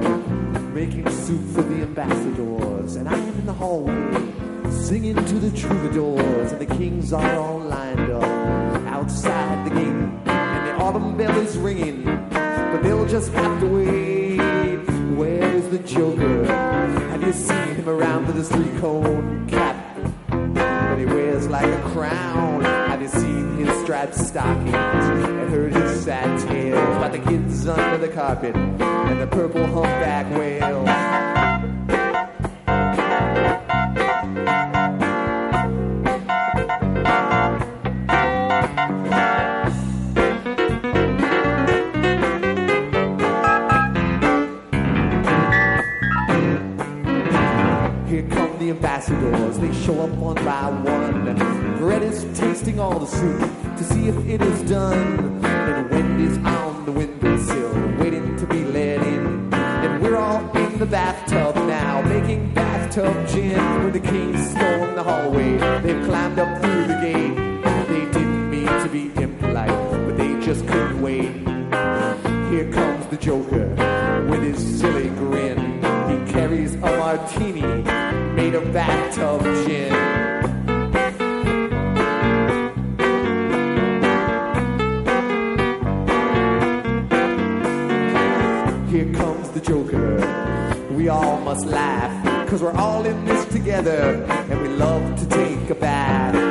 making soup for the ambassadors. And I'm in the hallway singing to the troubadours, and the kings are all lined up outside the gate, and the autumn bell is ringing, but they'll just have to wait. Where is the Joker? Have you seen him around with his three-cone cap that he wears like a crown? Have you seen his striped stockings and heard his sad tales about the kids under the carpet and the purple humpback whale? Ambassadors, they show up one by one. Brett is tasting all the soup to see if it is done. And Wendy's on the windowsill, waiting to be let in. And we're all in the bathtub now, making bathtub gin. When the kings storm the hallway, they've climbed up through the gate. They didn't mean to be impolite, but they just couldn't wait. Here comes the Joker with his silly grin. He carries a martini made of bathtub gin. Here comes the Joker. We all must laugh, 'cause we're all in this together, and we love to take a bath.